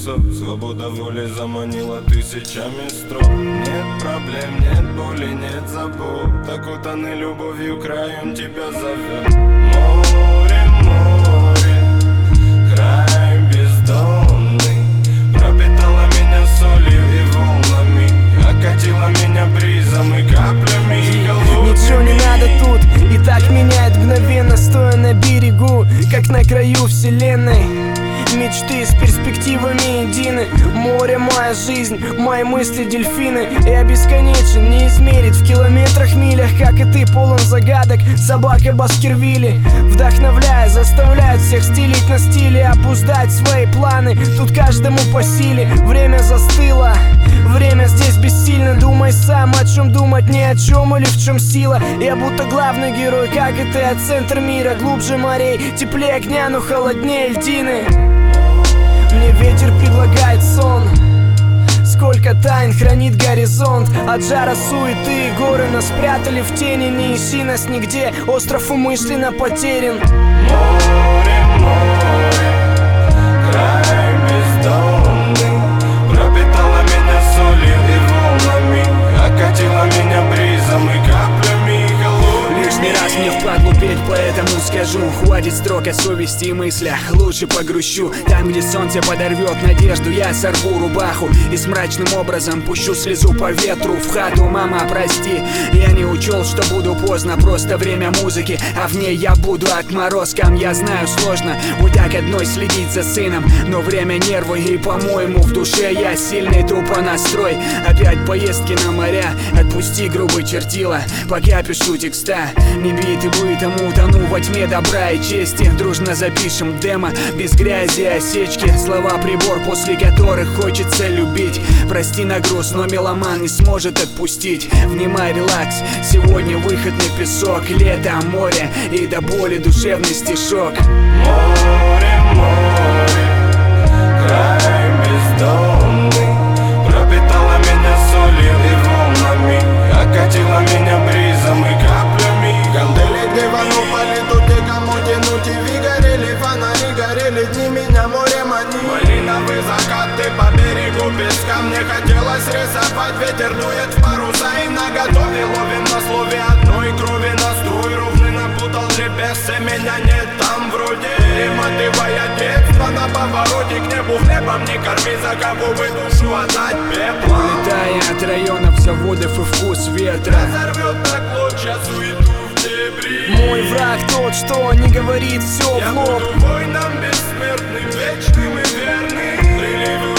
песок. Свобода воли заманила тысячами строк. Нет проблем, нет боли, нет забот. Так утоны любовью, краем тебя зовет. Море, море, край бездонный, пропитала меня солью и волнами, окатила меня бризом и каплями, и голубыми. Ничего не надо тут, и так меняет мгновенно, стоя на берегу, как на краю вселенной. Мечты с перспективами едины. Море — моя жизнь, мои мысли — дельфины. Я бесконечен, не измерить в километрах, милях. Как и ты, полон загадок, собака Баскервилли. Вдохновляя, заставляет всех стелить на стиле, обуздать свои планы, тут каждому по силе. Время застыло, время здесь бессильно. Думай сам, о чем думать, ни о чем или в чем сила. Я будто главный герой, как и ты, а центр мира. Глубже морей, теплее огня, но холоднее льдины. Мне ветер предлагает сон. Сколько тайн хранит горизонт. От жара суеты горы нас спрятали в тени. Не ищи нас нигде, остров умышленно потерян. Море, море, край бездонный, пропитала меня солью и волнами, окатила меня бризом и каплями, и голубыми. Лишний раз мне впадлу петь, поэтому скажу: хватит строк о совести и мыслях, лучше погрущу. Там, где солнце подорвет надежду, я сорву рубаху и с мрачным образом пущу слезу по ветру в хату. Мама, прости, я не учел, что буду поздно, просто время музыки, а в ней я буду отморозком. Я знаю, сложно вот так одной следить за сыном, но время, нервы и, по-моему, в душе я сильный тупо настрой. Опять поездки на моря, отпусти грубый чертила, пока пишу текста. Не биты бытом, утону во тьме добра и чести. Дружно запишем демо, без грязи и осечки. Слова прибор, после которых хочется любить. Прости на груз, но меломан не сможет отпустить. Внимай, релакс, сегодня выход на песок. Лето, море и до боли душевный стишок. Море, море, край бездонный, пропитала меня солью и волнами, окатила меня бризом и каплями. Кандели дивану политу, кому тянуть, и ви горели фонари, горели дни, меня море манит. Малиновый закат, ты по берегу песка, мне хотелось рисовать. Ветер дует в паруса и наготове, ловим на слове одной крови. Настрой ровный напутал GPS, меня нет там вроде. Перематывая детство на повороте к небу, хлебом не корми, за кого вы душу отдать пеплом. Улетая от районов, заводов и вкус ветра, разорвет на клочья суету в дебри. мой враг тот, что не говорит все Я в лоб. буду воином бессмертным, вечным и верным. Приливы